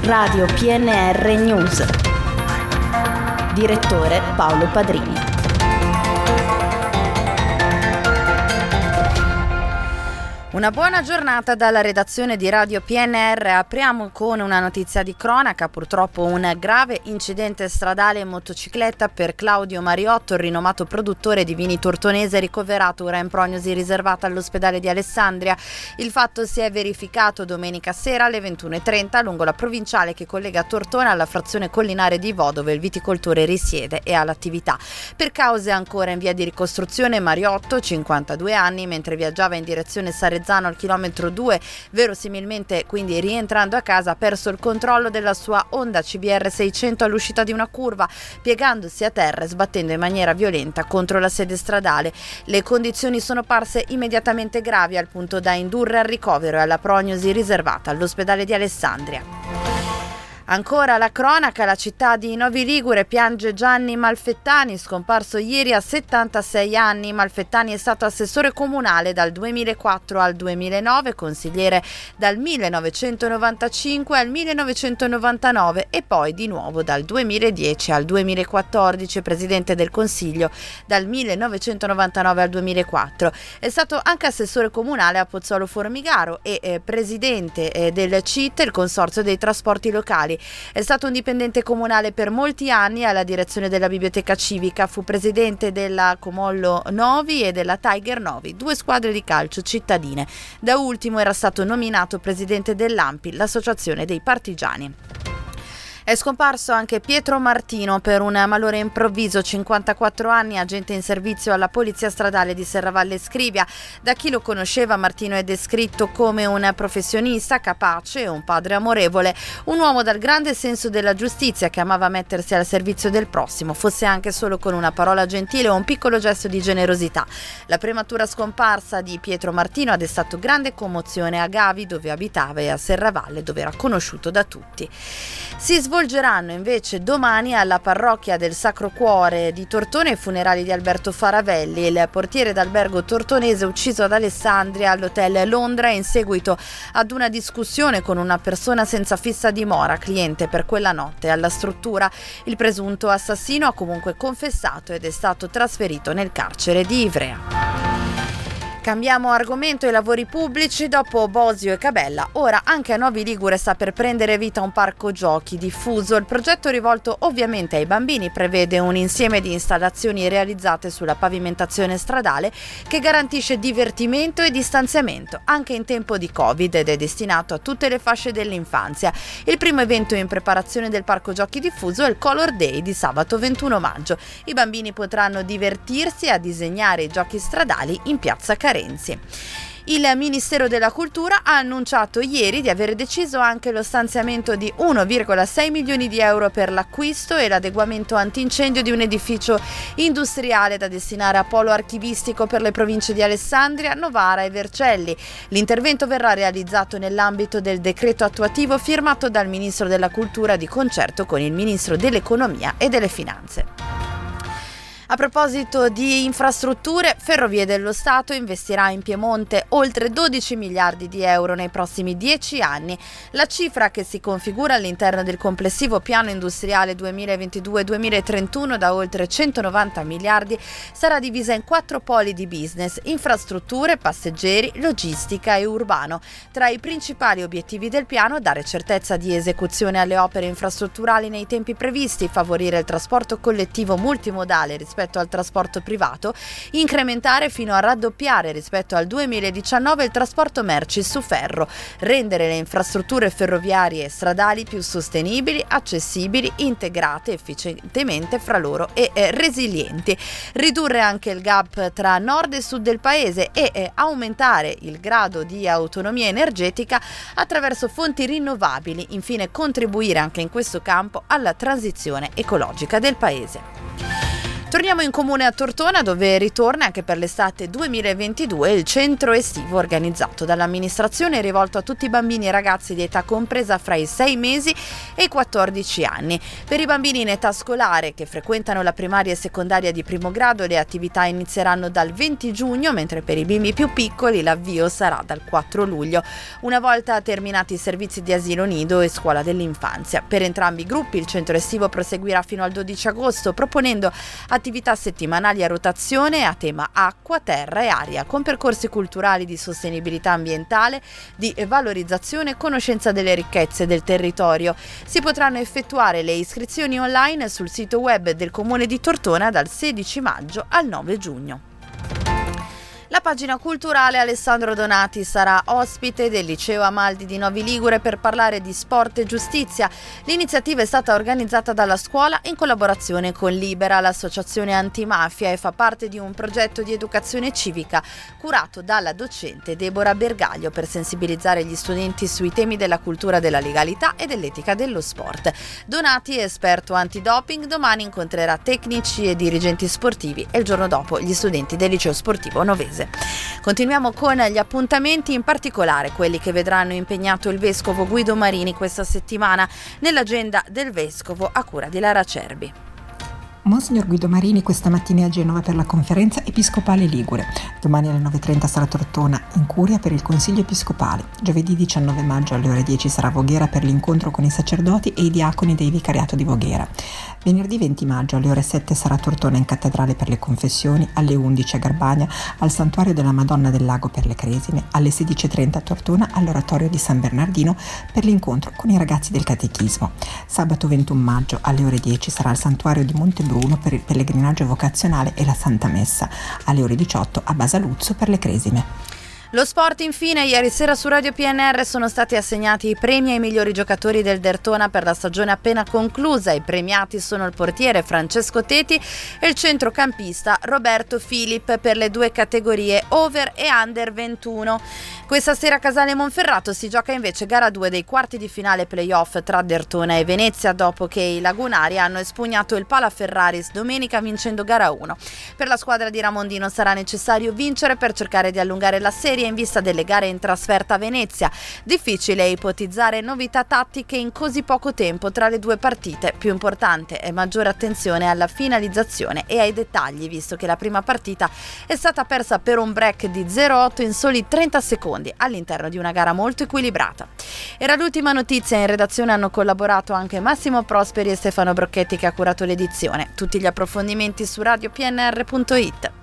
Radio PNR News. Direttore Paolo Padrini. Una buona giornata dalla redazione di Radio PNR. Apriamo con una notizia di cronaca. Purtroppo un grave incidente stradale in motocicletta per Claudio Mariotto, il rinomato produttore di vini tortonese, ricoverato ora in prognosi riservata all'ospedale di Alessandria. Il fatto si è verificato domenica sera alle 21:30 lungo la provinciale che collega Tortona alla frazione collinare di Vo, dove il viticoltore risiede e ha l'attività. Per cause ancora in via di ricostruzione, Mariotto, 52 anni, mentre viaggiava in direzione Sarezzano al chilometro 2, verosimilmente quindi rientrando a casa, ha perso il controllo della sua Honda CBR 600 all'uscita di una curva, piegandosi a terra e sbattendo in maniera violenta contro la sede stradale. Le condizioni sono parse immediatamente gravi, al punto da indurre al ricovero e alla prognosi riservata all'ospedale di Alessandria. Ancora la cronaca, la città di Novi Ligure piange Gianni Malfettani, scomparso ieri a 76 anni. Malfettani è stato assessore comunale dal 2004 al 2009, consigliere dal 1995 al 1999 e poi di nuovo dal 2010 al 2014, presidente del Consiglio dal 1999 al 2004. È stato anche assessore comunale a Pozzolo Formigaro e presidente del CIT, il Consorzio dei Trasporti Locali. È stato un dipendente comunale per molti anni alla direzione della biblioteca civica, fu presidente della Comollo Novi e della Tiger Novi, due squadre di calcio cittadine. Da ultimo era stato nominato presidente dell'ANPI, l'associazione dei partigiani. È scomparso anche Pietro Martino per un malore improvviso, 54 anni, agente in servizio alla Polizia Stradale di Serravalle Scrivia. Da chi lo conosceva, Martino è descritto come un professionista capace e un padre amorevole, un uomo dal grande senso della giustizia che amava mettersi al servizio del prossimo, fosse anche solo con una parola gentile o un piccolo gesto di generosità. La prematura scomparsa di Pietro Martino ha destato grande commozione a Gavi, dove abitava, e a Serravalle, dove era conosciuto da tutti. Si svolgeranno invece domani alla parrocchia del Sacro Cuore di Tortona i funerali di Alberto Faravelli, il portiere d'albergo tortonese ucciso ad Alessandria all'hotel Londra in seguito ad una discussione con una persona senza fissa dimora, cliente per quella notte alla struttura. Il presunto assassino ha comunque confessato ed è stato trasferito nel carcere di Ivrea. Cambiamo argomento: i lavori pubblici. Dopo Bosio e Cabella, ora anche a Novi Ligure sta per prendere vita un parco giochi diffuso. Il progetto, rivolto ovviamente ai bambini, prevede un insieme di installazioni realizzate sulla pavimentazione stradale che garantisce divertimento e distanziamento anche in tempo di Covid ed è destinato a tutte le fasce dell'infanzia. Il primo evento in preparazione del parco giochi diffuso è il Color Day di sabato 21 maggio. I bambini potranno divertirsi a disegnare i giochi stradali in piazza Carenzi. Il Ministero della Cultura ha annunciato ieri di aver deciso anche lo stanziamento di 1,6 milioni di euro per l'acquisto e l'adeguamento antincendio di un edificio industriale da destinare a polo archivistico per le province di Alessandria, Novara e Vercelli. L'intervento verrà realizzato nell'ambito del decreto attuativo firmato dal Ministro della Cultura di concerto con il Ministro dell'Economia e delle Finanze. A proposito di infrastrutture, Ferrovie dello Stato investirà in Piemonte oltre 12 miliardi di euro nei prossimi 10 anni. La cifra, che si configura all'interno del complessivo piano industriale 2022-2031 da oltre 190 miliardi, sarà divisa in 4 poli di business: infrastrutture, passeggeri, logistica e urbano. Tra i principali obiettivi del piano, dare certezza di esecuzione alle opere infrastrutturali nei tempi previsti, favorire il trasporto collettivo multimodale rispetto al trasporto privato, incrementare fino a raddoppiare rispetto al 2019 il trasporto merci su ferro, rendere le infrastrutture ferroviarie e stradali più sostenibili, accessibili, integrate efficientemente fra loro e resilienti, ridurre anche il gap tra nord e sud del paese e aumentare il grado di autonomia energetica attraverso fonti rinnovabili, infine contribuire anche in questo campo alla transizione ecologica del paese. Torniamo in comune a Tortona, dove ritorna anche per l'estate 2022 il centro estivo organizzato dall'amministrazione rivolto a tutti i bambini e ragazzi di età compresa fra i 6 mesi e i 14 anni. Per i bambini in età scolare che frequentano la primaria e secondaria di primo grado le attività inizieranno dal 20 giugno, mentre per i bimbi più piccoli l'avvio sarà dal 4 luglio, una volta terminati i servizi di asilo nido e scuola dell'infanzia. Per entrambi i gruppi il centro estivo proseguirà fino al 12 agosto, proponendo attività settimanali a rotazione a tema acqua, terra e aria, con percorsi culturali di sostenibilità ambientale, di valorizzazione e conoscenza delle ricchezze del territorio. Si potranno effettuare le iscrizioni online sul sito web del Comune di Tortona dal 16 maggio al 9 giugno. La pagina culturale Alessandro Donati sarà ospite del Liceo Amaldi di Novi Ligure per parlare di sport e giustizia. L'iniziativa è stata organizzata dalla scuola in collaborazione con Libera, l'associazione antimafia, e fa parte di un progetto di educazione civica curato dalla docente Deborah Bergaglio per sensibilizzare gli studenti sui temi della cultura della legalità e dell'etica dello sport. Donati, esperto antidoping, domani incontrerà tecnici e dirigenti sportivi e il giorno dopo gli studenti del liceo sportivo novese. Continuiamo con gli appuntamenti, in particolare quelli che vedranno impegnato il vescovo Guido Marini questa settimana nell'agenda del vescovo a cura di Lara Cerbi. Monsignor Guido Marini questa mattina è a Genova per la conferenza episcopale Ligure. Domani alle 9:30 sarà a Tortona, in curia per il Consiglio Episcopale. Giovedì 19 maggio alle ore 10 sarà a Voghera per l'incontro con i sacerdoti e i diaconi dei vicariato di Voghera. Venerdì 20 maggio alle ore 7 sarà a Tortona in cattedrale per le confessioni, alle 11 a Garbagna al Santuario della Madonna del Lago per le Cresime, alle 16:30 a Tortona all'Oratorio di San Bernardino per l'incontro con i ragazzi del Catechismo. Sabato 21 maggio alle ore 10 sarà al Santuario di Montebruno per il pellegrinaggio vocazionale e la Santa Messa, alle ore 18 a Basaluzzo per le Cresime. Lo sport infine, ieri sera su Radio PNR sono stati assegnati i premi ai migliori giocatori del Derthona per la stagione appena conclusa. I premiati sono il portiere Francesco Teti e il centrocampista Roberto Filip per le due categorie over e under 21. Questa sera a Casale Monferrato si gioca invece gara 2 dei quarti di finale playoff tra Derthona e Venezia, dopo che i lagunari hanno espugnato il Palaferraris domenica vincendo gara 1. Per la squadra di Ramondino sarà necessario vincere per cercare di allungare la serie in vista delle gare in trasferta a Venezia. Difficile ipotizzare novità tattiche in così poco tempo tra le due partite. Più importante è maggiore attenzione alla finalizzazione e ai dettagli, visto che la prima partita è stata persa per un break di 0-8 in soli 30 secondi all'interno di una gara molto equilibrata. Era l'ultima notizia. In redazione hanno collaborato anche Massimo Prosperi e Stefano Brocchetti, che ha curato l'edizione. Tutti gli approfondimenti su radiopnr.it.